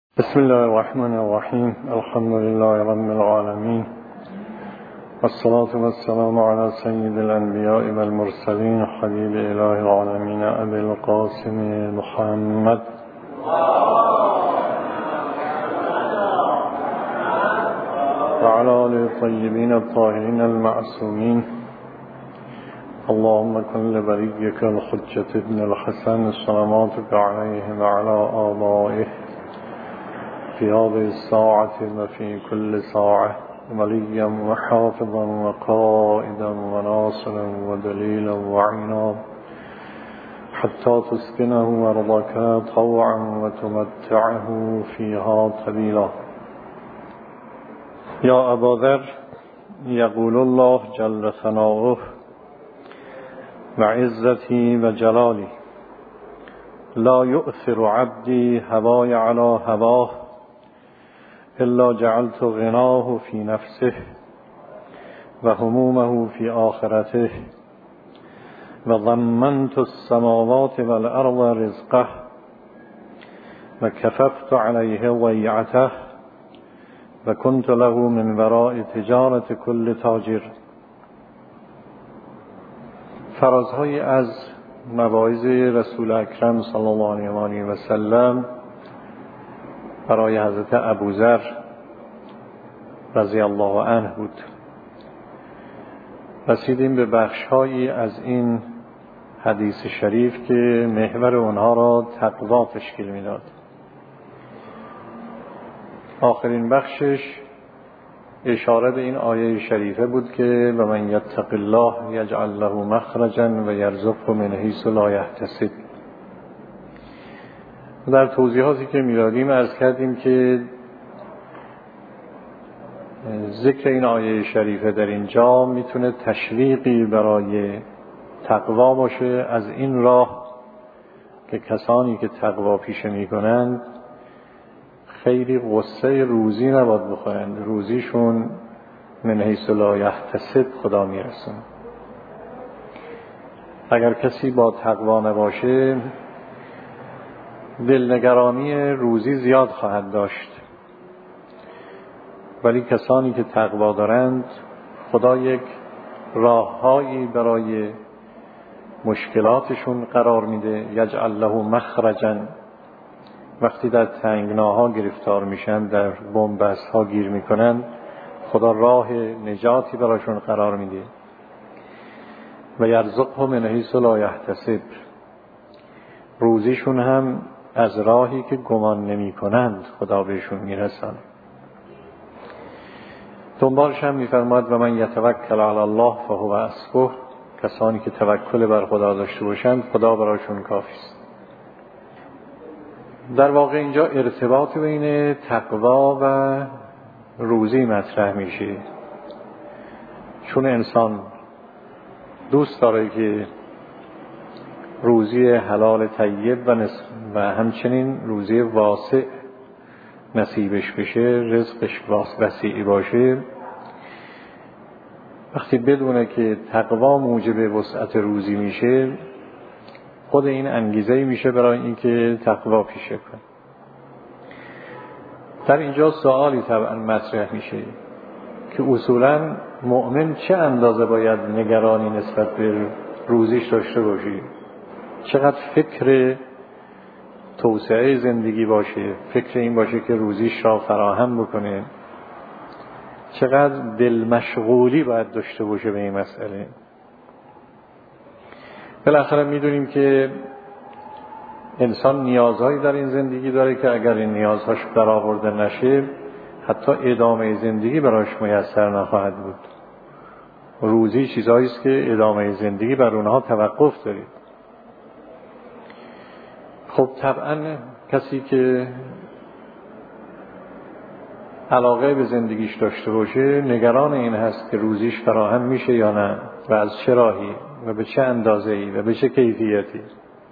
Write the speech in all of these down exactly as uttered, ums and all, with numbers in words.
بسم الله الرحمن الرحیم. الحمد لله رب العالمین والصلاة والسلام على سید الانبیاء والمرسلین حبیب اله العالمین ابی القاسم محمد وعلى آله الطیبین الطاهرین المعصومین. اللهم كن لبريك الحجة ابن الحسن صلواتك عليه وعلى آبائه في هذه الساعة وفي كل ساعة وليا وحافظا وقائدا وناصرا ودليلا وعينا حتى تسكنه أرضك طوعا وتمتعه فيها طويلا. يا أبا ذر، يقول الله جل ثناؤه وعزتي وجلالي لا يؤثر عبدي هواي على هواه إلا جعلت غناه في نفسه وهمومه في آخرته وضمنت السماوات والأرض رزقه وكففت عليه ضيعته وكنت له من وراء تجارة كل تاجر. فرازهای از مواعظ رسول اکرم صلی الله علیه و آله و سلم برای حضرت ابوذر رضی الله عنه بود. رسیدیم به بخش‌هایی از این حدیث شریف که محور اونها را تقوا تشکیل میداد. آخرین بخشش اشاره به این آیه شریفه بود که و من یتق الله یجعل له مخرجا و یرزقه من حیث لا یحتسب. در توضیحاتی که می‌دادیم عرض کردیم که ذکر این آیه شریفه در اینجا میتونه تشویقی برای تقوا باشه، از این راه که کسانی که تقوا پیشه میکنند خیلی غصه روزی نباید بخورند، روزیشون من حیث لا یحتسب خدا میرسن. اگر کسی با تقوا نباشه دلنگرانی روزی زیاد خواهد داشت، ولی کسانی که تقوا دارند خدا یک راههایی برای مشکلاتشون قرار میده. یجعل له مخرجا، وقتی در تنگناها گرفتار میشن، در بنبست ها گیر میکنن، خدا راه نجاتی براشون قرار میده. و یرزقه من حیث لا یحتسب، روزیشون هم از راهی که گمان نمی کنند خدا بهشون میرسن. دنبالش هم میفرماد و من یتوکل علی الله فهو حسبه، کسانی که توکل بر خدا داشته باشند خدا براشون کافی است. در واقع اینجا ارتباط بین تقوا و روزی مطرح میشه، چون انسان دوست داره که روزی حلال طیب و, نس... و همچنین روزی واسع نصیبش بشه، رزقش وسیعی باشه. وقتی بدونه که تقوا موجب وسعت روزی میشه، خود این انگیزه میشه برای اینکه تقوا پیشه کنه. در اینجا سوالی طبعا مطرح میشه که اصولا مؤمن چه اندازه باید نگرانی نسبت به روزیش داشته باشه، چقدر فکر توسعه زندگی باشه، فکر این باشه که روزیش را فراهم بکنه، چقدر دل مشغولی باید داشته باشه به این مسئله. بالاخره میدونیم که انسان نیازهایی در این زندگی داره که اگر این نیازهاش برآورده نشه حتی ادامه زندگی براش میسر نخواهد بود. روزی چیزایی است که ادامه زندگی بر اونها توقف داره. خب طبعا کسی که علاقه به زندگیش داشته باشه نگران این هست که روزیش فراهم میشه یا نه و از چه راهی و به چه اندازه‌ای و به چه کیفیتی.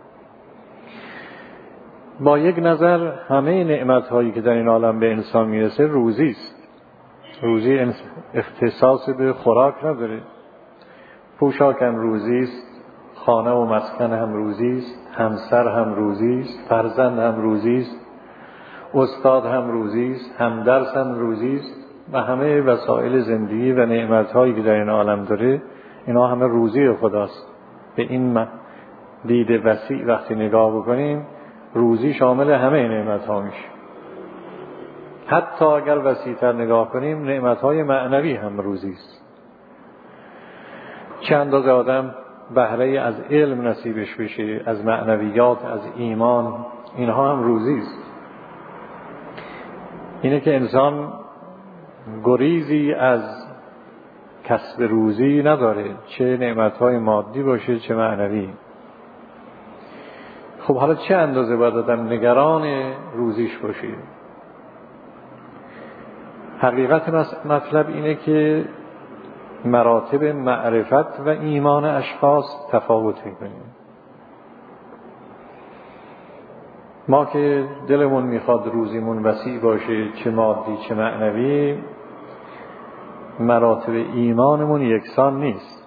با یک نظر همه نعمت‌هایی که در این عالم به انسان میرسه روزی است. روزی اختصاص به خوراک نداره. پوشاک هم روزی است، خانه و مسکن هم روزی است، همسر هم روزی است، فرزند هم روزی است، استاد هم روزی است، هم درس هم روزی است و همه وسایل زندگی و نعمت‌هایی که در این عالم داره اینا همه روزی خداست. به این دید وسیع وقتی نگاه بکنیم روزی شامل همه نعمت‌ها میشه. حتی اگر وسیع‌تر نگاه کنیم نعمت‌های معنوی هم روزی است. چه اندازه آدم بهره از علم نصیبش بشه، از معنویات، از ایمان، اینها هم روزی است. اینه که انسان گریزی از کسب روزی نداره، چه نعمت‌های مادی باشه چه معنوی. خب حالا چه اندازه باید آدم نگران روزیش باشه؟ حقیقت مطلب اینه که مراتب معرفت و ایمان اشخاص تفاوت می‌کنه. ما که دلمون میخواد روزیمون وسیع باشه، چه مادی چه معنوی، مراتب ایمانمون یکسان نیست.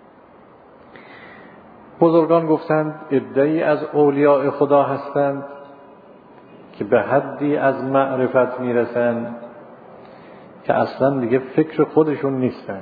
بزرگان گفتند عده‌ای از اولیاء خدا هستند که به حدی از معرفت میرسند که اصلا دیگه فکر خودشون نیستن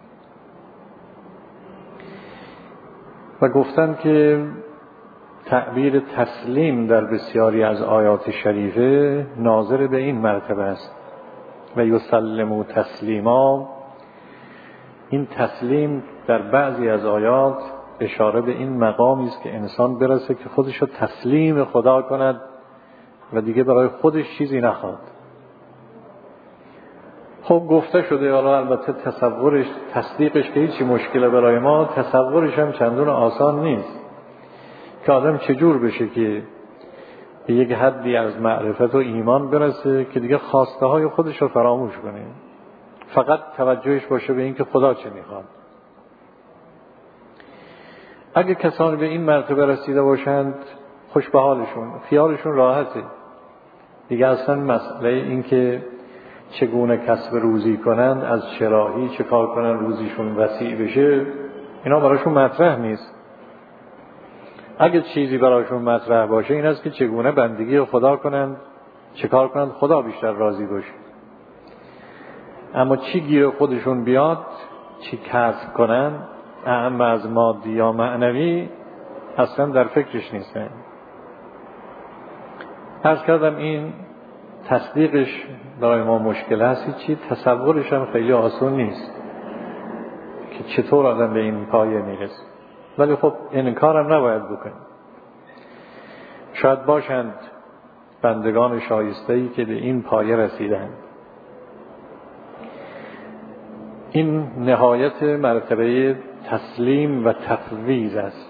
و گفتند که تعبیر تسلیم در بسیاری از آیات شریفه ناظر به این مرتبه است و یسلموا تسلیما. این تسلیم در بعضی از آیات اشاره به این مقامی است که انسان برسه که خودش رو تسلیم خدا کند و دیگه برای خودش چیزی نخواد. خب گفته شده، حالا البته تصورش تصدیقش که هیچی مشکل برای ما، تصورش هم چندون آسان نیست که آدم چجور بشه که به یک حدی از معرفت و ایمان برسه که دیگه خواسته های خودش رو فراموش کنه، فقط توجهش باشه به این که خدا چه میخواد. اگه کسانی به این مرتبه رسیده باشند خوش به حالشون، خیالشون راحته دیگه. اصلا مسئله این که چگونه کسب روزی کنند، از چراهی چه کار کنند روزیشون وسیع بشه، اینا براشون مطرح نیست. اگه چیزی براشون مطرح باشه این است که چگونه بندگی خدا کنند، چه کار کنند خدا بیشتر راضی باشه. اما چی گیر خودشون بیاد، چی کسب کنند، اهم از مادی یا معنوی، اصلا در فکرش نیستن. عرض کردم این تصدیقش برای ما مشکل هست، چی تصورش هم خیلی آسان نیست که چطور آدم به این پایه میرسه. ولی خب انکارم نباید بکنیم. شاید باشند بندگان شایسته‌ای که به این پایه رسیدند. این نهایت مرتبه تسلیم و تفویض است.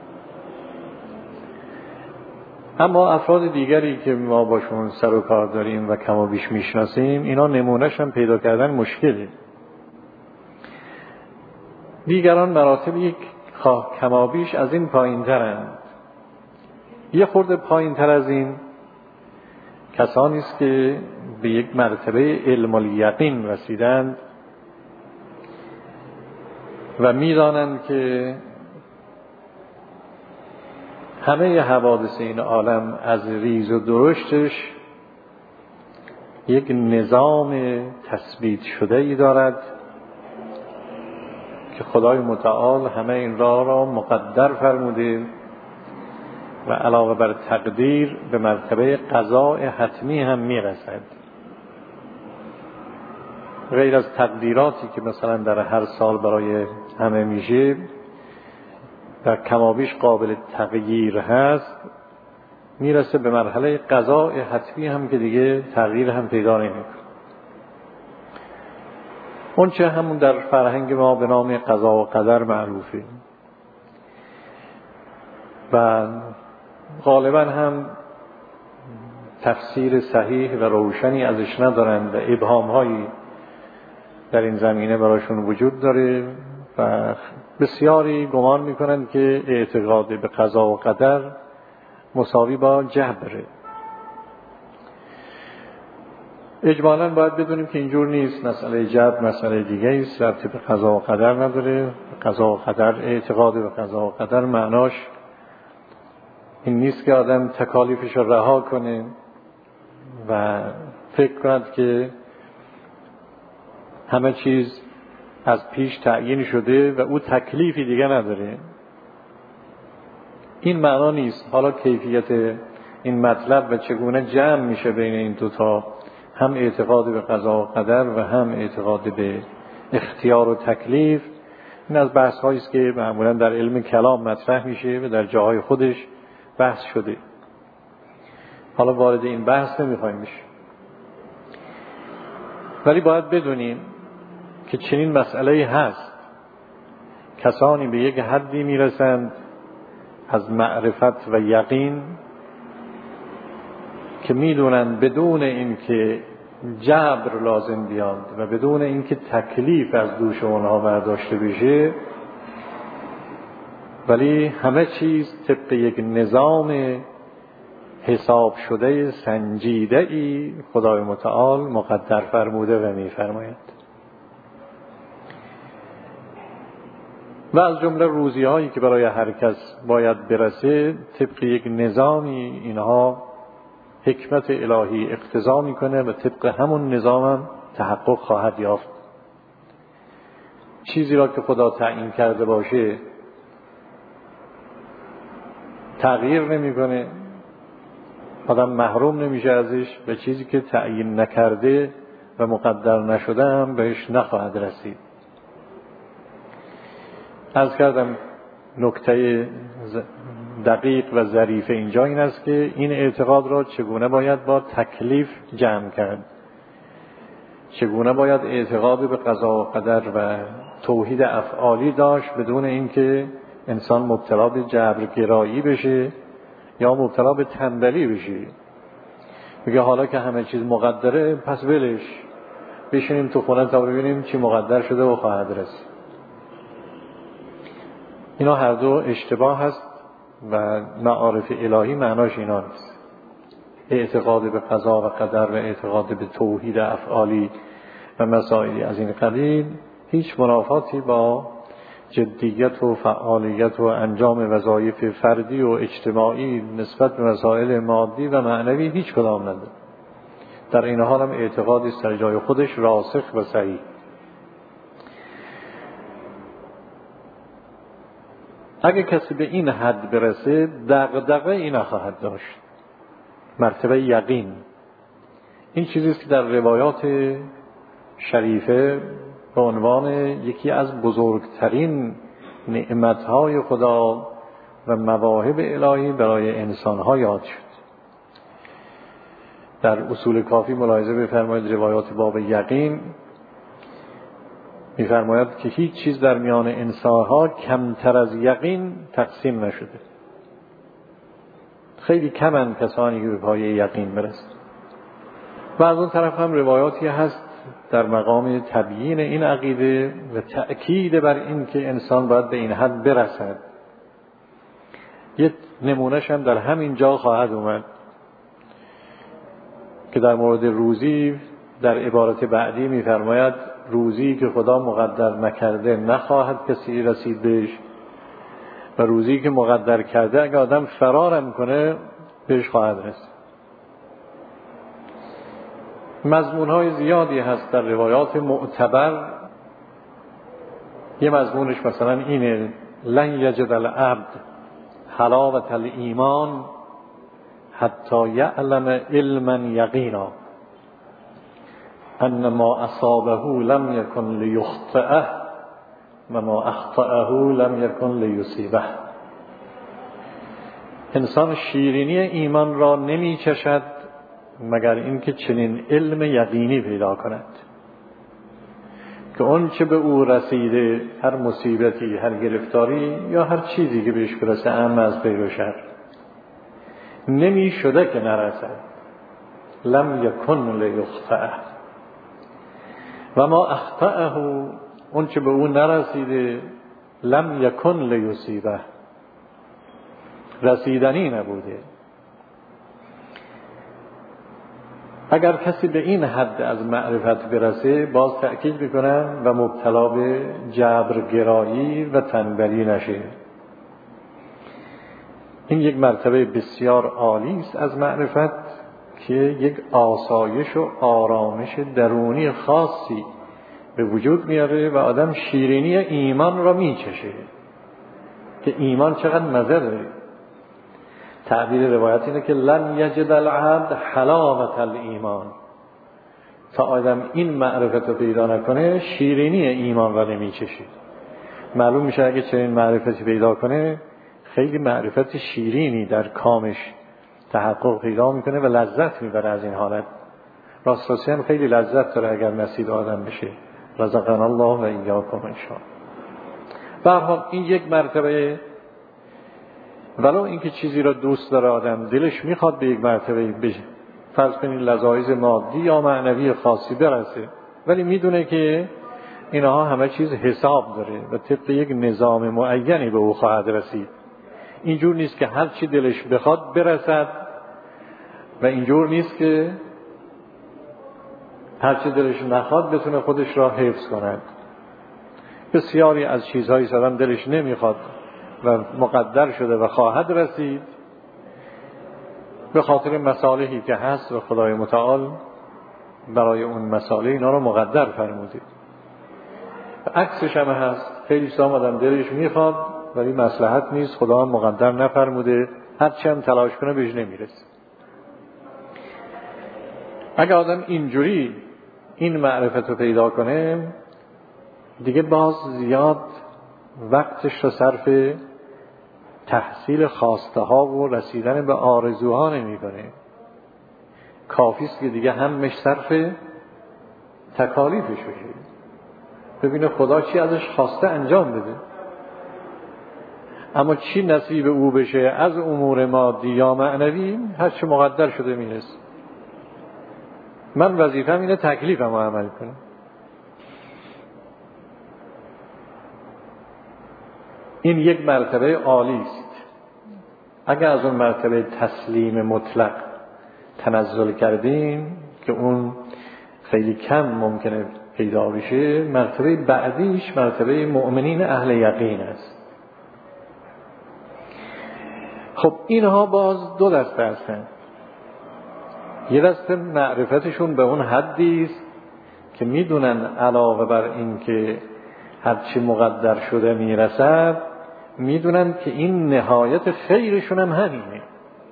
اما افراد دیگری که ما باشون سر و کار داریم و کم و بیش میشناسیم، اینا نمونه‌ش هم پیدا کردن مشکله. دیگران مراتبی کم و بیش از این پایین ترند. یه خورده پایین تر از این کسانی است که به یک مرتبه علم الیقین رسیدند و می‌دانند که همه حوادث این عالم از ریز و درشتش یک نظام تثبیت شده ای دارد که خدای متعال همه این راه را مقدر فرموده و علاوه بر تقدیر به مرتبه قضاء حتمی هم میرسد. غیر از تقدیراتی که مثلا در هر سال برای همه میشه در کمابیش قابل تغییر هست، میرسه به مرحله قضاء حتمی هم که دیگه تغییر هم پیدا نمیکنه. اون چه همون در فرهنگ ما به نام قضا و قدر معروفه و غالبا هم تفسیر صحیح و روشنی ازش ندارند و ابهام هایی در این زمینه براشون وجود داره و بسیاری گمان میکنند که اعتقاد به قضا و قدر مساوی با جبره. اجمالاً باید بدونیم که اینجور نیست. مسئله جبر مسئله دیگه است، ربطی به قضا و قدر نداره. قضا و قدر، اعتقاد به قضا و قدر معناش این نیست که آدم تکالیفش رو رها کنه و فکر کند که همه چیز از پیش تعیین شده و او تکلیفی دیگه نداره. این معنا نیست. حالا کیفیت این مطلب و چگونه جمع میشه بین این دوتا، هم اعتقاد به قضا و قدر و هم اعتقاد به اختیار و تکلیف، این از بحث هایی است که معمولا در علم کلام مطرح میشه و در جاهای خودش بحث شده. حالا وارد این بحث نمیخوایم بشیم، ولی باید بدونیم که چنین مسئله‌ای هست. کسانی به یک حدی میرسند از معرفت و یقین که میدونند بدون اینکه جبر لازم بیاد و بدون اینکه تکلیف از دوش اونها برداشته بشه، ولی همه چیز طبق یک نظام حساب شده سنجیده ای خدای متعال مقدر فرموده و میفرماید. و از جمله روزی هایی که برای هر کس باید برسه طبق یک نظامی اینها حکمت الهی اقتضا میکنه و طبق همون نظام هم تحقق خواهد یافت. چیزی را که خدا تعیین کرده باشه تغییر نمیکنه، آدم محروم نمیشه ازش، و چیزی که تعیین نکرده و مقدر نشده هم بهش نخواهد رسید. عرض کردم نکته دقیق و ظریف اینجا این است که این اعتقاد را چگونه باید با تکلیف جمع کرد، چگونه باید اعتقاد به قضا و قدر و توحید افعالی داشت بدون اینکه انسان مبتلا به جبرگرایی بشه یا مبتلا به تنبلی بشه. میگه حالا که همه چیز مقدره پس ولش، بشینیم تو خونه تا ببینیم چی مقدر شده و خواهد رسید. اینا هر دو اشتباه هست و معارف الهی معناش اینا نیست. اعتقاد به قضا و قدر و اعتقاد به توحید افعالی و مسائلی از این قبیل هیچ منافاتی با جدیت و فعالیت و انجام وظایف فردی و اجتماعی نسبت به مسائل مادی و معنوی هیچ کدام نداره. در این حال هم اعتقادی است در جای خودش راسخ و صحیح. اگه کسی به این حد برسه دغدغه اینا خواهد داشت، مرتبه یقین. این چیزی است که در روایات شریفه به عنوان یکی از بزرگترین نعمتهای خدا و مواهب الهی برای انسانها یاد شد. در اصول کافی ملاحظه بفرمایید روایات باب یقین می‌فرماید که هیچ چیز در میان انسانها کمتر از یقین تقسیم نشده. خیلی کمن کسانی که به پایه یقین برسن. و از اون طرف هم روایاتی هست در مقام تبیین این عقیده و تأکید بر این که انسان باید به این حد برسد. یک نمونهش هم در همین جا خواهد اومد که در مورد روزی در عبارت بعدی می‌فرماید روزی که خدا مقدر نکرده نخواهد کسی رسید بهش، و روزی که مقدر کرده اگه آدم فرارم کنه بهش خواهد رسید. مضمون‌های زیادی هست در روایات معتبر. یه مضمونش مثلا اینه: لن یجد العبد حلاوة الایمان حتی یعلم علما یقینا ان ما اصابه لم یکن لیخطئه و ما اخطأه لم یکن لیصیبه. انسان شیرینی ایمان را نمی چشد مگر اینکه چنین علم یقینی پیدا کند که اون چه به او رسیده، هر مصیبتی، هر گرفتاری یا هر چیزی که بهش برسه ام از خیر و شر، نمی شده که نرسد. لم یکن لیخطئه و ما اخطأه، اون چه به او نرسیده، لم یکن لیصیبه، رسیدنی نبوده. اگر کسی به این حد از معرفت برسه باز تأکید میکنم و مبتلا به جبرگرایی و تنبلی نشه. این یک مرتبه بسیار عالی است از معرفت که یک آسایش و آرامش درونی خاصی به وجود میاره و آدم شیرینی ایمان را میچشه که ایمان چقدر مزه داره. تعبیر روایت اینه که لن یجد العبد حلاوت الایمان، تا آدم این معرفت رو پیدا نکنه شیرینی ایمان را نمیچشه. معلوم میشه اگه چنین معرفتی پیدا کنه خیلی معرفت شیرینی در کامش تحقق پیدا میکنه و لذت میبره از این حالت. راست راستی هم خیلی لذت داره اگر نصیب آدم بشه. رزقنا الله و ایاکم ان شاء الله. به هر حال این یک مرتبه، ولو اینکه چیزی را دوست داره آدم، دلش میخواد به یک مرتبه بشه، فرض کنید لذایذ مادی یا معنوی خاصی برسه، ولی میدونه که اینها همه چیز حساب داره و طبق یک نظام معینی به او خواهد رسید. اینجور نیست که هر چی دلش بخواد برسد و اینجور نیست که هر چی دلش نخواد بتونه خودش را حفظ کند. بسیاری از چیزهایی سرم دلش نمیخواد و مقدر شده و خواهد رسید به خاطر مصالحی که هست و خدای متعال برای اون مصالح اینا رو مقدر فرموده. عکسش هم هست، خیلی سام آدم دلش میخواد ولی مصلحت نیست، خدا هم مقدر نفرموده، هرچی هم تلاش کنه بهش نمیرسه. اگه آدم اینجوری این معرفت رو پیدا کنه دیگه باز زیاد وقتش رو صرف تحصیل خواسته ها و رسیدن به آرزوها نمی کنه. کافیست که دیگه همش صرف تکالیفش بشه، ببینه خدا چی ازش خواسته انجام بده. اما چی نصیب او بشه از امور مادی یا معنوی هر چه مقدر شده میرسه. من وظیفه‌م اینه تکلیفم رو عمل کنم. این یک مرتبه عالی است. اگر از اون مرتبه تسلیم مطلق تنزل کردیم که اون خیلی کم ممکنه پیدا بشه، مرتبه بعدیش مرتبه مؤمنین اهل یقین است. خب اینها باز دو دسته هستند. یه دسته معرفتشون به اون حدی است که میدونن علاوه بر این که هرچی مقدر شده میرسد، میدونن که این نهایت خیرشون هم همینه.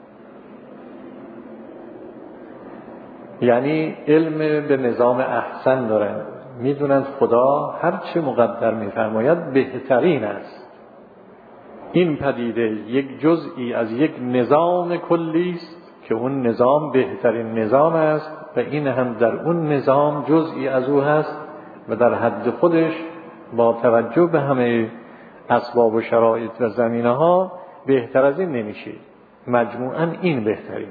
یعنی علم به نظام احسن دارن، میدونن خدا هرچی مقدر میفرماید بهترین است. این پدیده یک جزئی از یک نظام کلی است که اون نظام بهترین نظام است و این هم در اون نظام جزئی از او هست و در حد خودش با توجه به همه اسباب و شرایط و زمینه ها بهتر از این نمیشه. مجموعاً این بهترینه.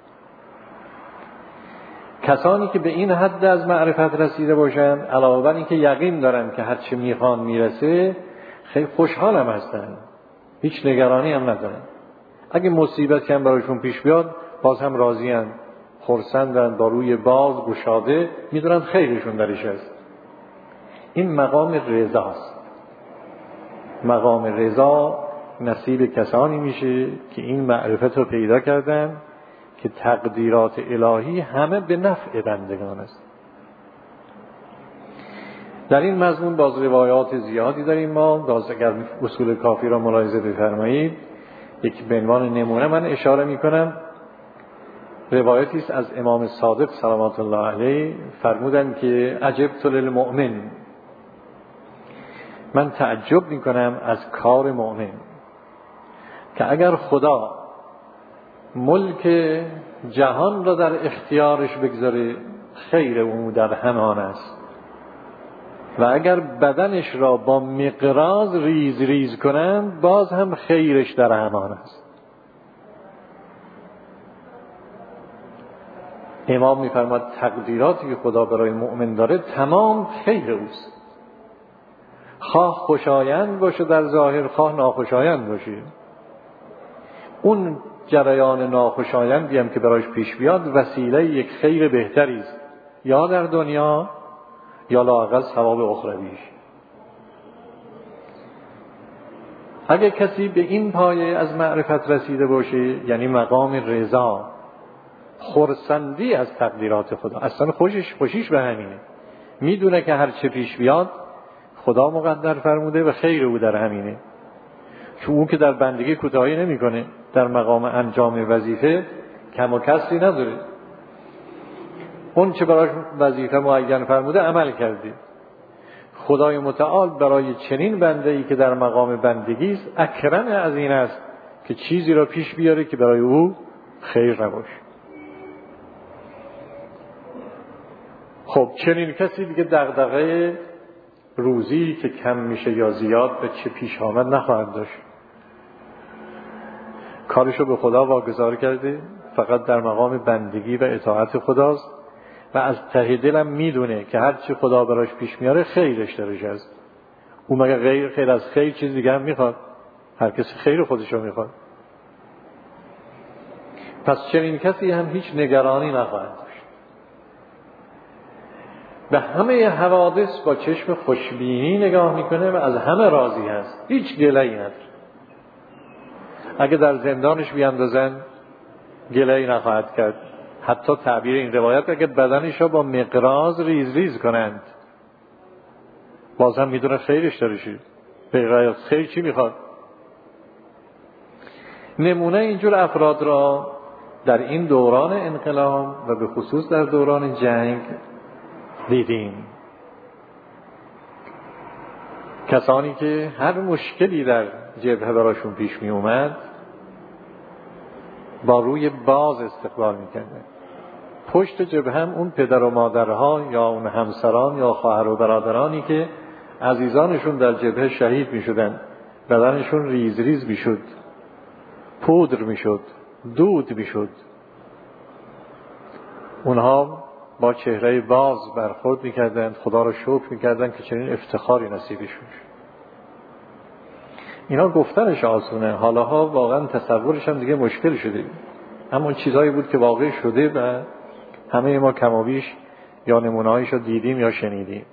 کسانی که به این حد از معرفت رسیده باشن، علاوه بر این که یقین دارن که هر چه میخوان میرسه، خیلی خوشحال هم هستن، هیچ نگرانی هم ندارن. اگه مصیبت هم برایشون پیش بیاد باز هم راضی‌اند، خرسندن، با روی باز گشاده، میدونن خیرشون درش است. این مقام رضاست. مقام رضا نصیب کسانی میشه که این معرفت رو پیدا کردن که تقدیرات الهی همه به نفع بندگان است. در این مضمون باز روایات زیادی داریم. ما باز اگر اصول کافی را ملاحظه بفرمایید، یک به عنوان نمونه من اشاره میکنم. روایتی است از امام صادق سلامات الله علیه، فرمودند که عجبت للمؤمن، من تعجب میکنم از کار مؤمن که اگر خدا ملک جهان را در اختیارش بگذاره خیر او در همان است و اگر بدنش را با مقراض ریز ریز کنند باز هم خیرش در همان است. امام میفرماد تقدیراتی که خدا برای مؤمن داره تمام خیر اوست، خواه خوشایند باشه در ظاهر، خواه ناخوشایند باشه. اون جریان ناخوشایندی هم که برایش پیش بیاد وسیله یک خیر بهتری است، یا در دنیا یا لااقل ثواب اخرویش. اگه کسی به این پایه از معرفت رسیده باشه، یعنی مقام رضا، خرسندی از تقدیرات خدا. اصلا خوشش خوشیش به همینه، میدونه که هر چه پیش بیاد خدا مقدر فرموده و خیر او در همینه. چون اون که در بندگی کوتاهی نمیکنه، در مقام انجام وظیفه کم و کسری نداره. اون چه براش وظیفه معین فرموده عمل کرده. خدای متعال برای چنین بنده‌ای که در مقام بندگی است اکرم از این است که چیزی را پیش بیاره که برای او خیر نباشه. خب چنین کسی دیگه دغدغه روزی که کم میشه یا زیاد به چه پیش آمد نخواهد داشت. کارشو به خدا واگذار کرده، فقط در مقام بندگی و اطاعت خداست و از ته دلم میدونه که هر چی خدا براش پیش میاره خیرش درش است. اون مگه غیر خیر از خیر چیز دیگه هم میخواد؟ هر کسی خیر خودشو میخواد. پس چنین کسی هم هیچ نگرانی نخواهد داشت. به همه حوادث با چشم خوشبینی نگاه میکنه و از همه راضی هست، هیچ گله‌ای نداره. اگه در زندانش بیاندازن گله‌ای نخواهد کرد. حتی تعبیر این روایت اگه بدنش رو با مقراض ریز ریز کنند باز هم میدونه خیرش داره. شید به خیر چی میخواد؟ نمونه اینجور افراد را در این دوران انقلاب و به خصوص در دوران جنگ دیدیم. کسانی که هر مشکلی در جبهه براشون پیش می اومد با روی باز استقبال میکردن. پشت جبهه هم اون پدر و مادرها یا اون همسران یا خواهر و برادرانی که عزیزانشون در جبهه شهید میشدن، بدنشون ریز ریز میشد، پودر میشد، دود میشد، اونها با چهره باز برخورد میکردند، خدا را شکر میکردند که چنین افتخاری نصیبشون شد. اینا گفتنش آسونه، حالاها واقعا تصورش هم دیگه مشکل شده، اما چیزایی بود که واقع شده و همه ما کمابیش یا نمونه‌هایش رو دیدیم یا شنیدیم.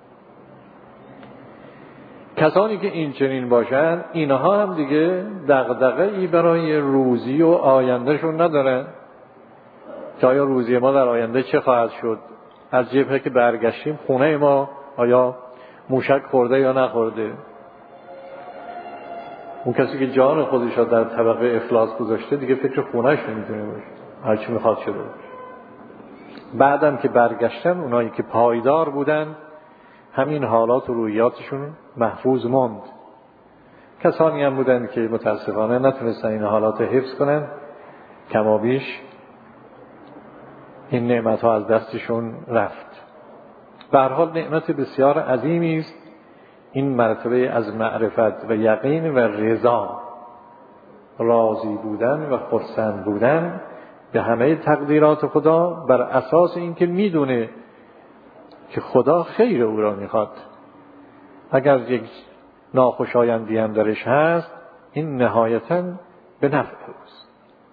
کسانی که این چنین باشن اینها هم دیگه دغدغه‌ای برای روزی و آیندهشون ندارن که آیا روزی ما در آینده چه خواهد شد، از جبهه که برگشتیم خونه ما آیا موشک خورده یا نخورده. اون کسی که جان خودش را در طبقه افلاس گذاشته دیگه فکر خونهش نمیتونه باشه، هر چی میخواد شده باشه. بعدم که برگشتن اونایی که پایدار بودن همین حالات و رویاتشون محفوظ موند. کسانی هم بودن که متاسفانه نتونستن این حالات حفظ کنن، کمابیش این نعمت ها از دستشون رفت. به هر حال نعمت بسیار عظیمی است این مرتبه از معرفت و یقین و رضا، راضی بودن و خرسند بودن به همه تقدیرات خدا بر اساس اینکه میدونه که خدا خیر او را میخواد. اگر یک ناخوشایندی هم درش هست این نهایتاً به نفع اوست.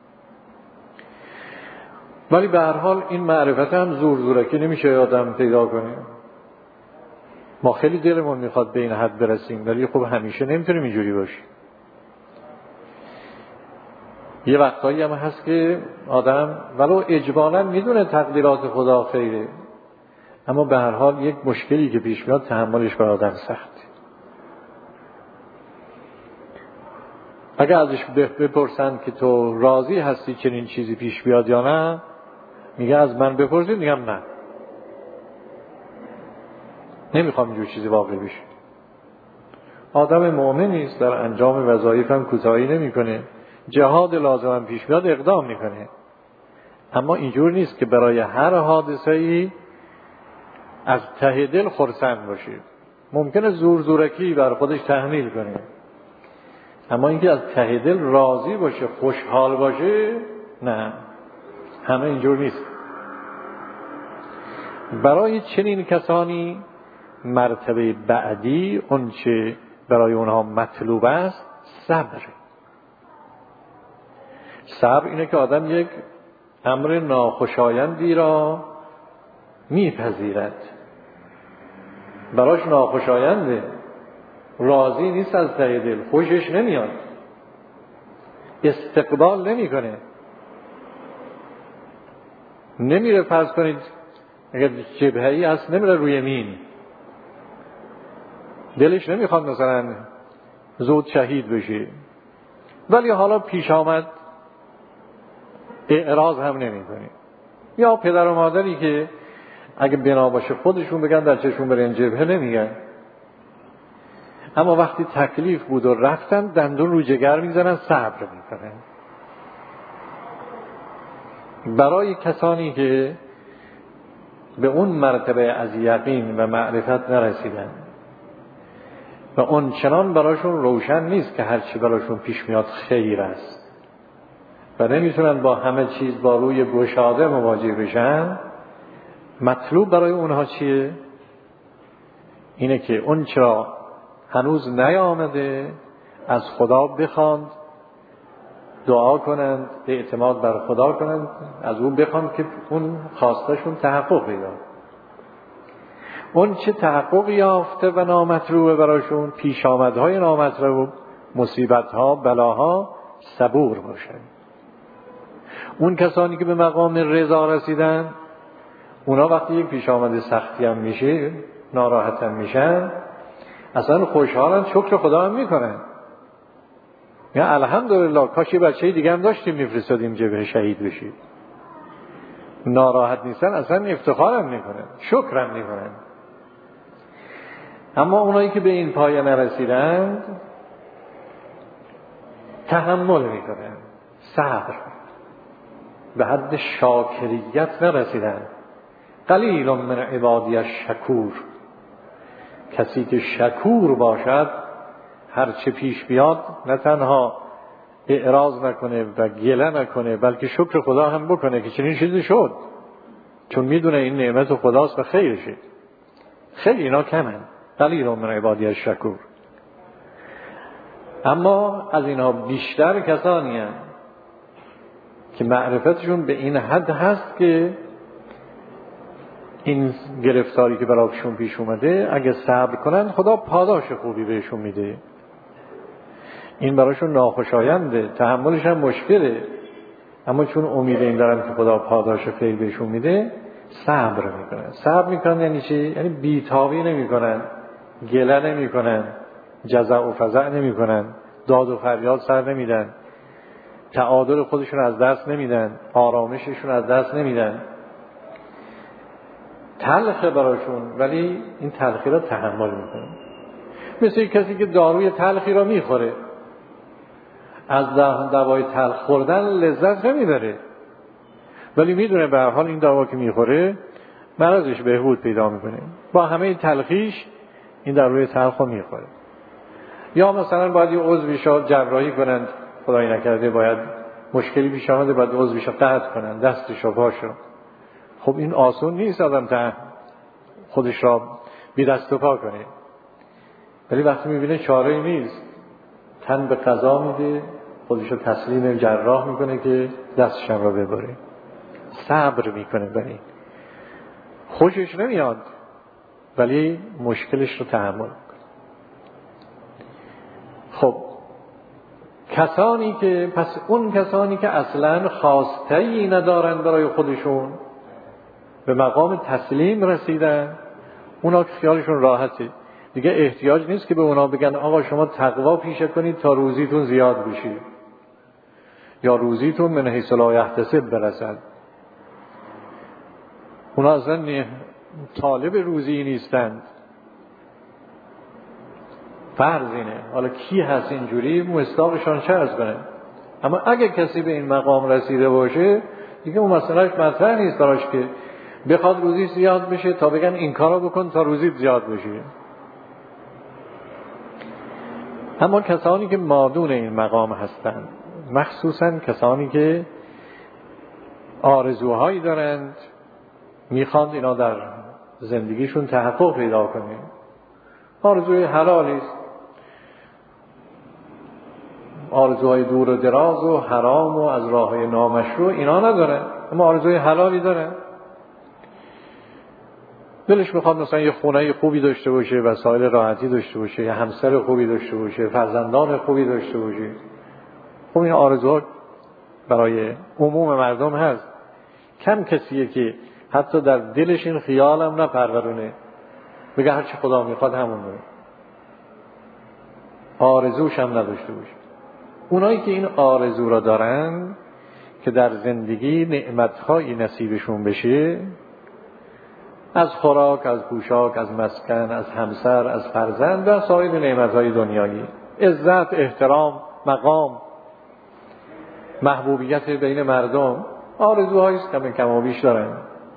ولی به هر حال این معرفت هم زور زورکی نمیشه آدم پیدا کنه. ما خیلی دلمون میخواد به این حد برسیم ولی خب همیشه نمیتونیم اینجوری باشیم. یه وقتایی هم هست که آدم ولو اجمالاً میدونه تقدیرات خدا خیره اما به هر حال یک مشکلی که پیش میاد تحملش بر آدم سخته. اگر ازش بپرسند که تو راضی هستی چنین چیزی پیش بیاد یا نه، میگه از من بپرسید، میگم نه، نمیخوام اینجور چیزی واقع بشه. آدم مؤمنی است، در انجام وظایف هم کوتاهی نمیکنه، جهاد لازم هم پیش بیاد اقدام میکنه، اما اینجور نیست که برای هر حادثه‌ای از ته دل خرسند باشه. ممکنه زور زورکی بر خودش تحمیل کنه اما اینکه از ته دل راضی باشه، خوشحال باشه، نه، همه اینجور نیست. برای چنین کسانی مرتبه بعدی اون چه برای اونها مطلوب است صبر. صبر اینه که آدم یک امر ناخوشایندی را میپذیرد، براش ناخوشاینده، راضی نیست، از ته دل خوشش نمیاد، استقبال نمیکنه. نمیره فرض کنید اگر جبهه‌ای هست نمیره روی مین، دلش نمیخواد مثلا زود شهید بشه، ولی حالا پیش آمد اعراض هم نمی‌کنه. یا پدر و مادری که اگه بنا باشه خودشون بگن در چشون برن جبهه نمیگن، اما وقتی تکلیف بود و رفتن دندون رو جگر میزنن، صبر میکنن. برای کسانی که به اون مرتبه از یقین و معرفت نرسیدن و اون چنان براشون روشن نیست که هرچی براشون پیش میاد خیر است و نمیتونن با همه چیز با روی گشاده مواجه بشن، مطلوب برای اونها چیه؟ اینه که اون چرا هنوز نیامده از خدا بخواند، دعا کنند، اعتماد بر خدا کنند، از اون بخواند که اون خواستشون تحقق پیدا. اون چه تحقق یافته و نامطلوبه براشون، پیش آمدهای نامطلوب، مصیبتها، بلاها، صبور باشن. اون کسانی که به مقام رضا رسیدن، اونا وقتی یک پیش آمده سختی هم میشه، ناراحت هم میشن، اصلا خوشحالن، شکر خدا هم میکنن. یا الحمدلله کاش یه بچه دیگه هم داشتیم میفرستادیم جبهه شهید بشید. ناراحت نیستن، اصلا افتخارم میکنن، شکرم میکنن. اما اونایی که به این پایه نرسیدند تحمل میکنن، صبر، به حد شاکریت نرسیدن. قلیل من عبادی الشکور، کسی که شکور باشد هر چه پیش بیاد نه تنها اعراض نکنه و گله نکنه، بلکه شکر خدا هم بکنه که چنین چیزی شد، چون میدونه این نعمت خداست و خیرشه. خیلی اینا کمن، قلیل من عبادی الشکور. اما از اینها بیشتر کسانی هستند که معرفتشون به این حد هست که این گرفتاری که براشون پیش اومده اگه صبر کنن خدا پاداش خوبی بهشون میده. این براشون ناخوشاینده، تحملش هم مشکله، اما چون امید این دارن که خدا پاداش خیر بهشون میده، صبر میکنن. صبر میکنن یعنی چی؟ یعنی بیتابی نمیکنن، گله نمیکنن، جزع و فزع نمیکنن، داد و فریاد سر نمیدن، تعادل خودشون از دست نمیدن، آرامششون از دست نمیدن. تلخه براشون ولی این تلخی را تحمل میکنه. مثل کسی که داروی تلخی را میخوره، از دوای تلخ خوردن لذت نمیبره، ولی میدونه به هر حال این دوا که میخوره مرضش بهبود پیدا میکنه، با همه این تلخیش این داروی تلخ رو میخوره. یا مثلا باید یه عضوی شاد جراحی کنند، خدایی نکرده باید مشکلی پیش آمده باید عضوی شاد قطع کنند، دستش و پاشو. خب این آسون نیست آدم تا خودش را بی دست و پا کنه، ولی وقتی میبینه چاره‌ای نیست، تن به قضا میده، خودش رو تسلیم جراح میکنه که دستش را ببره، صبر میکنه. ولی خوشش نمیاد، ولی مشکلش رو تحمل میکنه. خب کسانی که پس اون کسانی که اصلا خواسته‌ای ندارن برای خودشون، به مقام تسلیم رسیدن، اونا که خیالشون راحته دیگه، احتیاج نیست که به اونا بگن آقا شما تقوا پیشه کنید تا روزیتون زیاد بشه یا روزیتون من حیث لا یحتسب برسد. اونا اصلا طالب روزی نیستند. فرض اینه، حالا کی هست اینجوری مصداقشان چه عرض کنه. اما اگه کسی به این مقام رسیده باشه دیگه اون مسئلهش مطرح نیست براش که بخواد روزی زیاد بشه تا بگن این کارو بکن تا روزیت زیاد بشه. اما کسانی که مادون این مقام هستند، مخصوصا کسانی که آرزوهایی دارند، میخواند اینا در زندگیشون تحقق پیدا کنه، آرزوی حلالی است، آرزوهای دور و دراز و حرام و از راههای نامشروع اینا نداره، اما آرزوی حلالی داره. دلش میخواد مثلا یه خونه خوبی داشته باشه، وسایل راحتی داشته باشه، یه همسر خوبی داشته باشه، فرزندان خوبی داشته باشه. خب این آرزوها برای عموم مردم هست. کم کسیه که حتی در دلش این خیال هم نپرورونه، بگه هرچی خدا میخواد همون رو، آرزوش هم نداشته باشه. اونایی که این آرزو را دارن که در زندگی نعمتهایی نصیبشون بشه، از خوراک، از پوشاک، از مسکن، از همسر، از فرزند و سایر نعمتهای دنیایی، عزت، احترام، مقام، محبوبیت بین مردم، آرزوهایی است که کم و بیش دارن.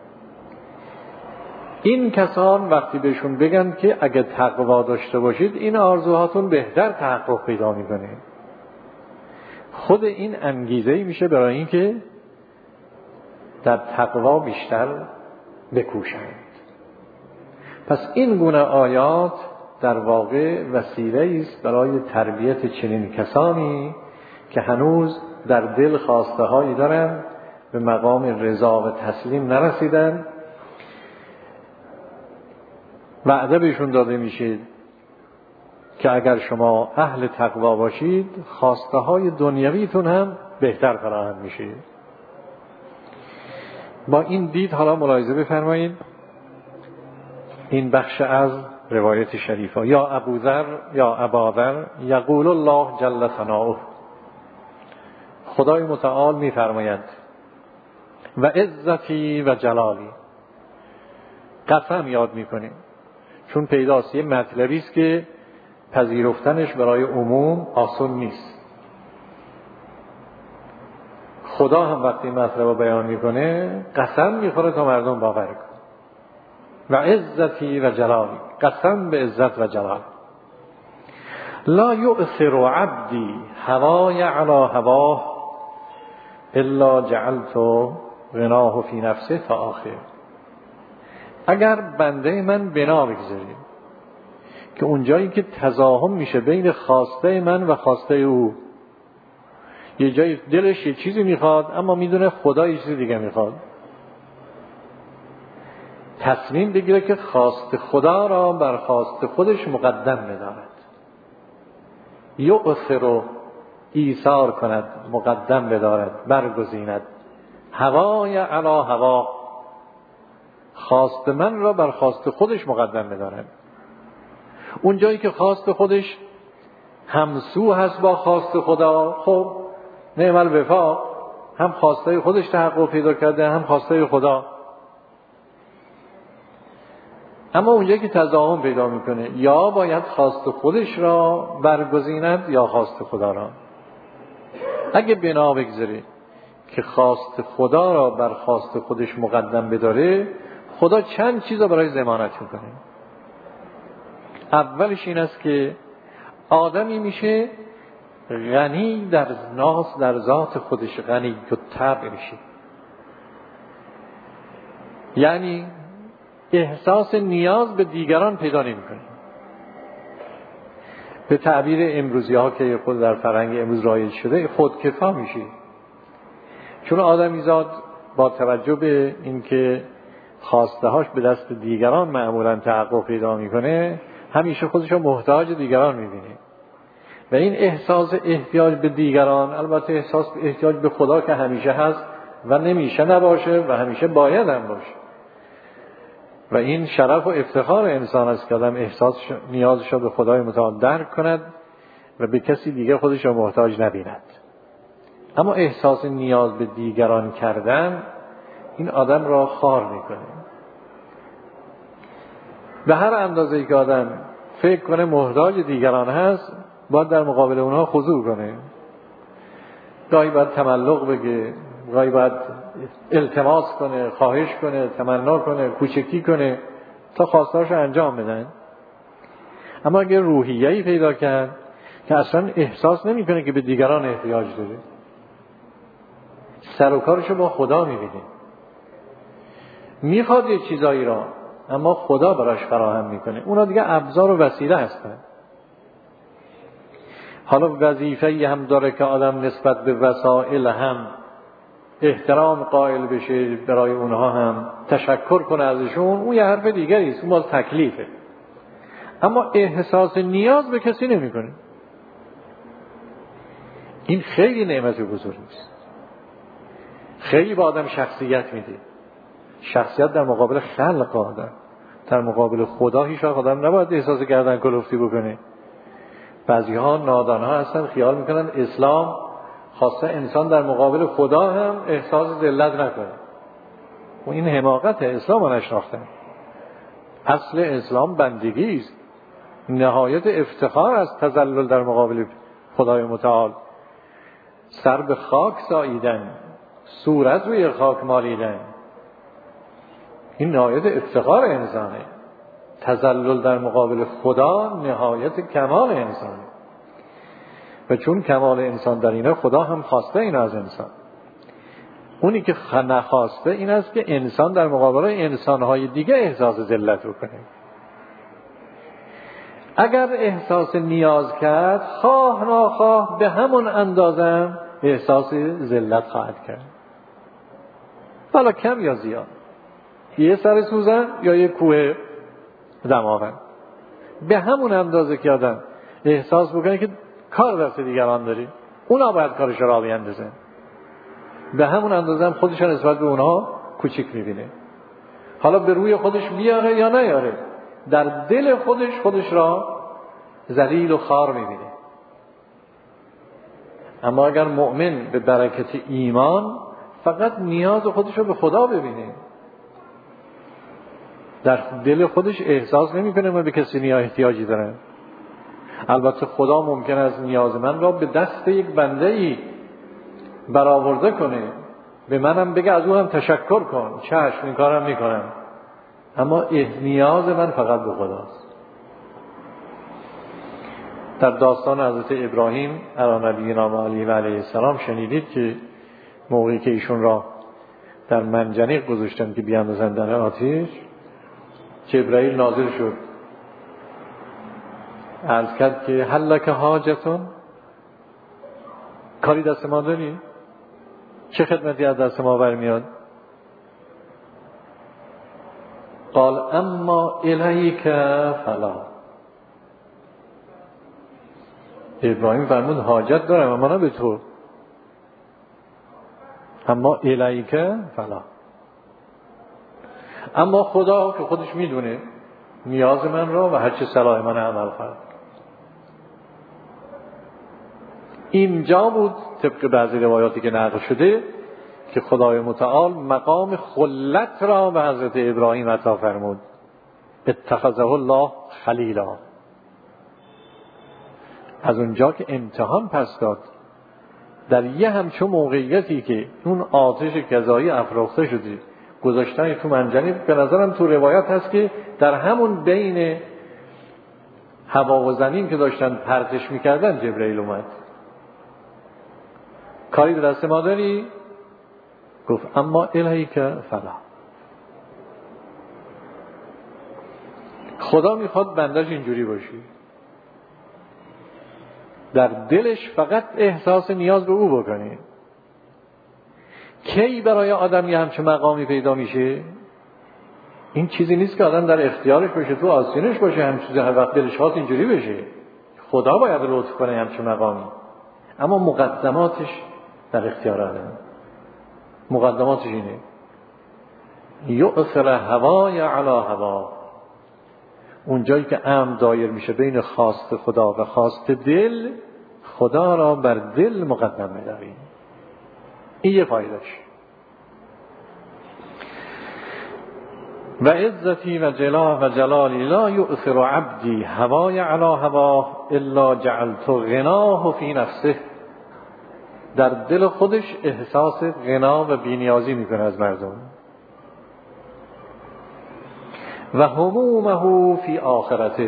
این کسان وقتی بهشون بگن که اگه تقوا داشته باشید این آرزوهاتون بهتر تحقق پیدا میکنه، خود این انگیزه‌ای میشه برای این که در تقوا بیشتر بکوشند. پس این گونه آیات در واقع وسیله است برای تربیت چنین کسانی که هنوز در دل خواسته هایی دارند، به مقام رضا و تسلیم نرسیدن. وعده بهشون داده میشه که اگر شما اهل تقوا باشید خواسته های دنیویتون هم بهتر فراهم میشه. با این دید حالا ملاحظه بفرمایید این بخش از روایت شریفه. یا ابوذر یا اباذر یقول الله جل ثناؤه، خدای متعال میفرماید و عزتی و جلالی، قسم یاد میکنه، چون پیداست یه مطلبی است که پذیرفتنش برای عموم آسان نیست. خدا هم وقتی مطلب رو بیان میکنه قسم میخوره تا مردم باور کنن. و عزتی و جلالی، قسم به عزت و جلال. لا یؤثر عبدی هوای علی هواه الا جعلت غناه فی نفسه تا آخر. اگر بنده من بنا بگذاریم که اونجایی که تزاحم میشه بین خواسته من و خواسته او، یه جایی دلش یه چیزی میخواد اما میدونه خدا یه چیزی دیگه میخواد، تصمیم بگیره که خواست خدا را بر خواست خودش مقدم بدارد، یؤثر و ایثار کند، مقدم بدارد، برگزیند، هوای علی هوا، خواست من را بر خواست خودش مقدم بدارد. اون جایی که خواست خودش همسو هست با خواست خدا، خب نعم الوفاق، هم خواسته خودش تحقق پیدا کرده هم خواسته خدا. اما اونجایی که تضاهم پیدا میکنه، یا باید خواست خودش را برگزیند یا خواست خدا را. اگه بنا بگذاره که خواست خدا را بر خواست خودش مقدم بداره، خدا چند چیزا برای ضمانت میکنه. اولش این است که آدمی میشه غنی در ناس، در ذات خودش غنی و طبع میشه، یعنی احساس نیاز به دیگران پیدا نمیکنه. به تعبیر امروزی ها که خود در فرهنگ امروز رایج شده، خودکفا میشه. چون آدمی زاد با توجه به اینکه خواسته هاش به دست دیگران معمولا تحقق پیدا میکنه، همیشه خودش رو محتاج دیگران میبینه و این احساس احتیاج به دیگران، البته احساس احتیاج به خدا که همیشه هست و نمیشه نباشه و همیشه باید هم باشه، و این شرف و افتخار انسان است که آدم احساس نیازش رو به خدای متعال درک کند و به کسی دیگه خودش رو محتاج نبیند. اما احساس نیاز به دیگران کردن این آدم را خار میکنه. به هر اندازه‌ای که آدم فکر کنه محتاج دیگران هست، باید در مقابل اونها خضوع کنه. گاهی باید تملق بگه، گاهی باید التماس کنه، خواهش کنه، تمنا کنه، کوچکی کنه تا خواستهاش رو انجام بدن. اما اگر روحیه‌ای پیدا کرد که اصلا احساس نمی‌کنه که به دیگران احتیاج داره، سر و کارشو با خدا می‌بینه، میخواد یه چیزایی را اما خدا براش فراهم میکنه، اونا دیگه ابزار و وسیله هستن. حالا وظیفه‌ای هم داره که آدم نسبت به وسایل هم احترام قائل بشه، برای اونها هم تشکر کنه ازشون، اون یه حرف دیگری است، اون باز تکلیفه. اما احساس نیاز به کسی نمیکنه. این خیلی نعمت بزرگی است. خیلی با آدم شخصیت میده. شخصیت در مقابل خلق آدم، در مقابل خدا هیچ وقت آدم نباید احساس گردن کلفتی بکنه. بعضی ها نادان ها هستن خیال میکنن اسلام خواسته انسان در مقابل خدا هم احساس ذلت نکنه و این حماقت. اسلام رو نشناختن. اصل اسلام بندگی است. نهایت افتخار از تذلل در مقابل خدای متعال. سر به خاک ساییدن، صورت روی خاک مالیدن، این نهایت افتخار انسانه. تذلل در مقابل خدا نهایت کمال انسانه. و چون کمال انسان در اینه، خدا هم خواسته این از انسان. اونی که نخواسته این است که انسان در مقابل انسانهای دیگه احساس ذلت بکنه. اگر احساس نیاز کرد، خواه ناخواه به همون اندازه احساس ذلت خواهد کرد، حالا کم یا زیاد. یه سر سوزن یا یه کوه دماوند، به همون اندازه که آدم احساس بکنه که کار دست دیگران داری، اونا باید کارش را بیندازن، به همون اندازه هم خودش نسبت به اونا کوچیک میبینه. حالا به روی خودش بیاره یا نیاره، در دل خودش خودش را ذلیل و خوار میبینه. اما اگر مؤمن به برکت ایمان فقط نیاز خودش رو به خدا ببینه، در دل خودش احساس نمیکنه من به کسی نیاز احتیاجی دارم. البته خدا ممکن است نیاز من را به دست یک بنده ای برآورده کنه، به منم بگه از او هم تشکر کن، چشم این کارم میکنم، اما نیاز من فقط به خداست. در داستان حضرت ابراهیم علی نبینا و علیه السلام شنیدید که موقعی که ایشون را در منجنیق گذاشتن که بیاندازن در آتش، جبرائیل نازل شد، عرض کرد که هل لک حاجتون، کاری دست ما داری؟ چه خدمتی از دست ما برمیاد؟ قال اما الیک فلا. ابراهیم فرمود حاجت دارم اما نه به تو، اما الیک فلا. اما خدا که خودش میدونه نیاز من را و هر چه صلاح من عمل خواهد. اینجا بود طبق بعضی روایاتی که نقل شده که خدای متعال مقام خلت را به حضرت ابراهیم عطا فرمود. اتخذه الله خلیلا. از اونجا که امتحان پس داد، در یه همچون موقعیتی که اون آتش گزایی افروخته شده گذاشتن تو منجنیق، به نظرم تو روایت هست که در همون بین هوا و زمین که داشتن پرتش میکردن جبرئیل اومد. کاری دست ما داری؟ گفت اما الیک فلا. خدا میخواد بندش اینجوری باشی، در دلش فقط احساس نیاز به او بکنی. کی برای آدم یه همچه مقامی پیدا میشه؟ این چیزی نیست که آدم در اختیارش باشه، تو آستینش باشه، همچه هر وقت دلش خواست اینجوری بشه. خدا باید لطف کنه همچه مقامی، اما مقدماتش در اختیار آدم. مقدماتش اینه یؤثر هوای علی هوا. اون جایی که امر دایر میشه بین خواست خدا و خواست دل، خدا را بر دل مقدم می‌داریم. این یه فایدهش. و عزتی و جلال و جلالی لا یؤثر عبدی هوای علی هوا الا جعلت غناه فی نفسه. در دل خودش احساس غنا و بی‌نیازی میکنه از مردم. و همومه فی آخرته،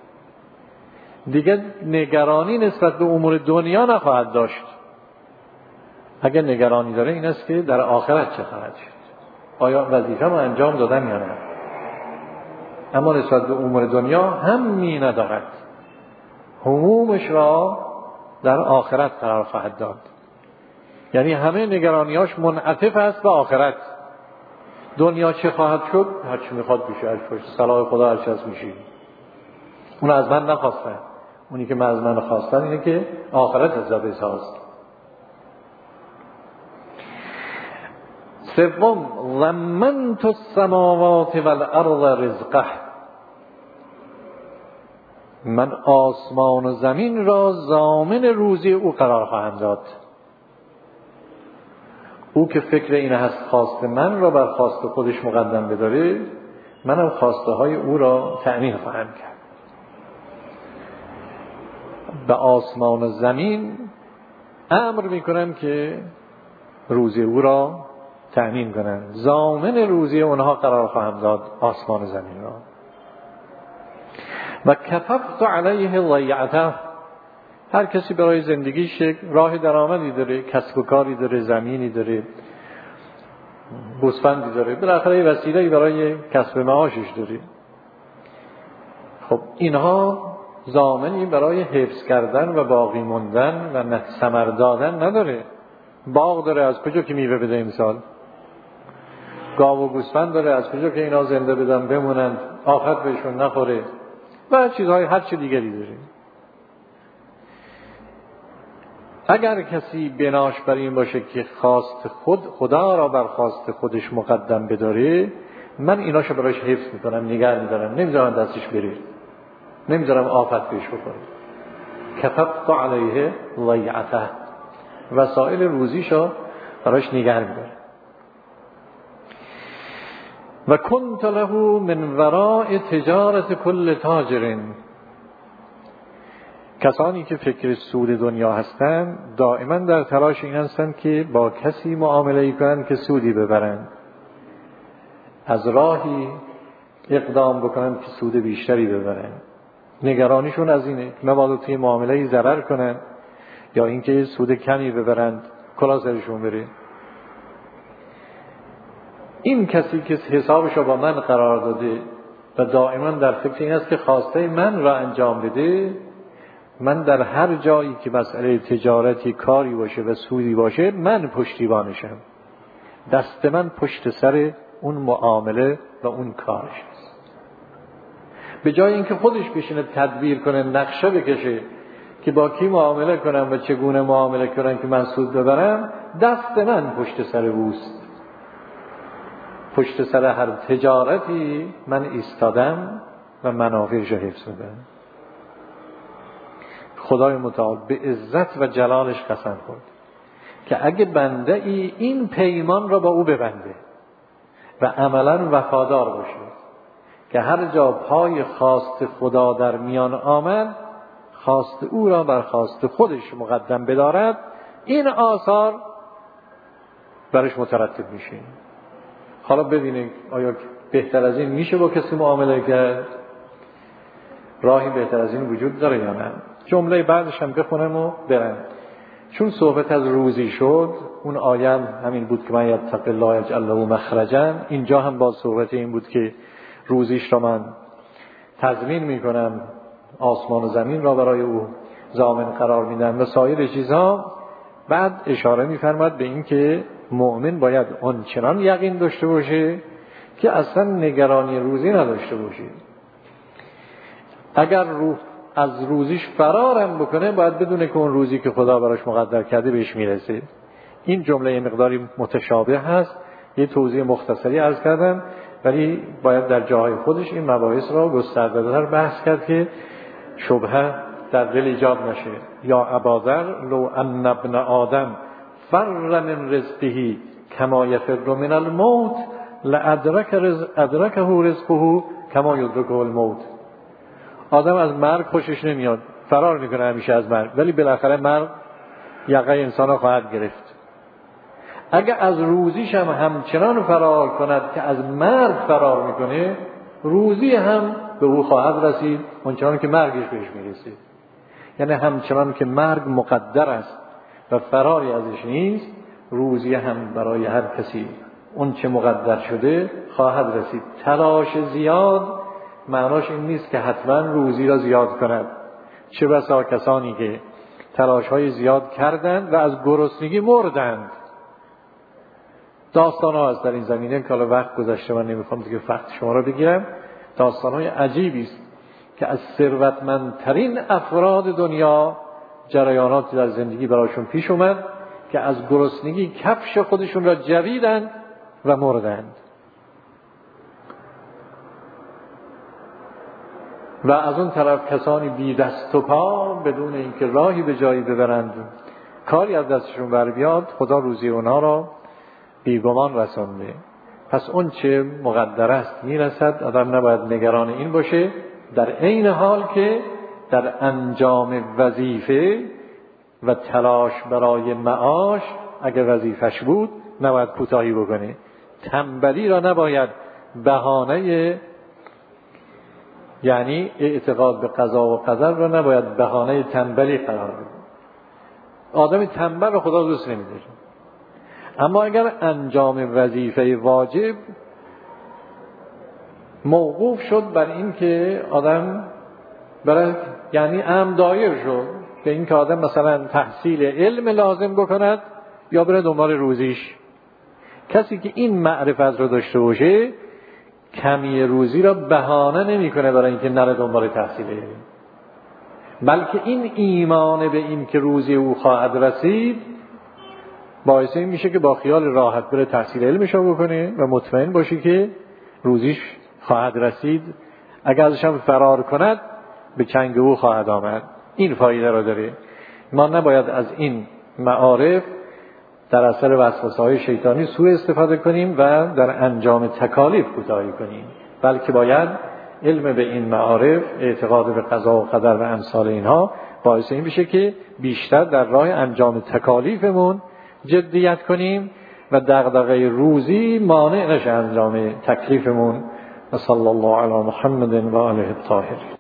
دیگه نگرانی نسبت به امور دنیا نخواهد داشت. اگر نگرانی داره این است که در آخرت چه خواهد شد، آیا وظیفه‌مو انجام دادم یا نه. اما نسبت به امور دنیا همی ندارد، همومش را در آخرت قرار خواهد داد. یعنی همه نگرانیاش منعطف است به آخرت. دنیا چه خواهد شد؟ هر چی میخواد بشه، هر چی صلاح خدا هر چی هست میشه. اون از من نخواستن، اونی که من از من خواستن اینه که آخرت حساب حسابست. سوم ضمنت السماوات والارض رزقه، من آسمان و زمین را ضامن روزی او قرار خواهم داد. او که فکر این هست خواست من را بر خواست خودش مقدم بداره، منم خواسته های او را تأمین خواهم کرد. به آسمان و زمین امر میکنم که روزی او را تأمین کنند، ضامن روزی اونها قرار خواهم داد آسمان و زمین را. و کففت علیه ضیعته، هر کسی برای زندگیش راه درآمدی داره، کسب و کاری داره، زمینی داره، گوسفندی داره، بالاخره وسیله‌ای برای کسب معاشش داره. خب اینها ضامنی برای حفظ کردن و باقی موندن و ثمر دادن نداره. باغ داره، از کجا که میوه بده؟ مثال گاو و گوسفند داره، از کجا که اینا زنده بدن بمونند، آفت بهشون نخوره و چیزهای هر چی دیگری داره. اگر کسی بناش بر این باشه که خواست خود خدا را بر خواست خودش مقدم بداره، من ایناشو برایش حفظ میکنم، نگه میدارم، نمیذارم دستش بره، نمیذارم آفت بهش بخوره. کففت علیه ضیعته، وسایل روزیشو برایش نگه میدارم. و کنت له من وراء تجارت کل تاجر، کسانی که فکر سود دنیا هستند دائما در تلاش این هستند که با کسی معامله کنند که سودی ببرند، از راهی اقدام بکنند که سود بیشتری ببرند. نگرانیشون از اینه مبادا توی معامله ضرر کنند یا اینکه سود کمی ببرند، کلا سرشون بره. این کسی که حسابش رو با من قرار داده و دائما در فکر این است که خواسته من را انجام بده، من در هر جایی که مسئله تجارتی کاری باشه و سودی باشه، من پشتیبانشم، دست من پشت سر اون معامله و اون کارش است. به جای اینکه خودش بشینه تدبیر کنه، نقشه بکشه که با کی معامله کنم و چگونه معامله کنم که من سود ببرم، دست من پشت سر اوست. پشت سر هر تجارتی من ایستادم و منافعش حفظ می‌کنم. خدای متعال به عزت و جلالش قسم خورد که اگه بنده ای این پیمان را با او ببنده و عملا وفادار باشه که هر جا پای خواست خدا در میان آمد، خواست او را بر خواست خودش مقدم بدارد، این آثار برش مترتب میشه. حالا ببینید آیا بهتر از این میشه با کسی معامله کرد؟ راهی بهتر از این وجود داره یا نه؟ جمله بعدش هم بخونم و برم. چون صحبت از روزی شد، اون آیه همین بود که من یتق الله یجعل له مخرجا، اینجا هم با صحبت این بود که روزیش را من تضمین میکنم، آسمان و زمین را برای او ضامن قرار میدم و سایر چیزها. بعد اشاره میفرماد به این که مؤمن باید آنچنان یقین داشته باشه که اصلا نگرانی روزی نداشته باشه. اگر روح از روزیش فرارم بکنه، باید بدونه که اون روزی که خدا براش مقدر کرده بهش میرسه. این جمله یه مقداری متشابه هست، یه توضیح مختصری عرض کردم، ولی باید در جاهای خودش این مباحث را گسترده‌تر بحث کرد که شبهه در دل ایجاد نشه. یا اباذر لو ان ابن آدم فر من رزقه کما یفر من الموت لادرک رزق ادرکه رزقه کما یدرکه الموت. آدم از مرگ خوشش نمیاد، فرار میکنه همیشه از مرگ، ولی بالاخره مرگ یقه انسان خواهد گرفت. اگه از روزیش هم همچنان فرار کند که از مرگ فرار میکنه، روزی هم به او خواهد رسید اونچنان که مرگش بهش میرسید. یعنی همچنان که مرگ مقدر است و فراری ازش نیست، روزی هم برای هر کسی اون چه مقدر شده خواهد رسید. تلاش زیاد معناش این نیست که حتما روزی را زیاد کند. چه بسا کسانی که تلاش های زیاد کردند و از گرسنگی مردند. داستان ها هست در این زمینه که حالا وقت گذشته، من نمیخوام دیگه وقت شما را بگیرم. داستان های عجیبی است که از ثروتمندترین افراد دنیا جریاناتی در زندگی براشون پیش اومد که از گرسنگی کفش خودشون را جویدند و مردند. و از اون طرف کسانی بی دست و پا بدون اینکه راهی به جایی ببرند کاری از دستشون بر بیاد، خدا روزی اونها را بیگمان رسانده. پس اون چه مقدر است میرسد. آدم نباید نگران این باشه، در عین حال که در انجام وظیفه و تلاش برای معاش اگر وظیفش بود نباید کوتاهی بکنه. تنبلی را نباید بهانه، یعنی اعتقاد به قضا و قدر را نباید بهانه تنبلی قرار بده. آدم تنبل رو خدا دوست نمی‌داره. اما اگر انجام وظیفه واجب موقوف شد بر این که آدم برای یعنی امر دایر شد به این که آدم مثلا تحصیل علم لازم بکند یا بره دنبال روزیش، کسی که این معرفت رو داشته باشه کمی روزی را بهانه نمی‌کنه برای اینکه نره دنبال تحصیل علم، بلکه این ایمان به این که روزی او خواهد رسید باعث این میشه که با خیال راحت بره تحصیل علمش رو بکنه و مطمئن باشه که روزیش خواهد رسید. اگر ازش هم فرار کند به چنگ او خواهد آمد. این فایده را داره. ما نباید از این معارف در اثر وسوسه‌های شیطانی سوء استفاده کنیم و در انجام تکالیف کوتاهی کنیم، بلکه باید علم به این معارف، اعتقاد به قضا و قدر و امثال اینها باعث این بشه که بیشتر در راه انجام تکالیفمون جدیت کنیم و دغدغه روزی مانع نشه انجام تکلیفمون. و صلی الله علی محمد و آله الطاهرین.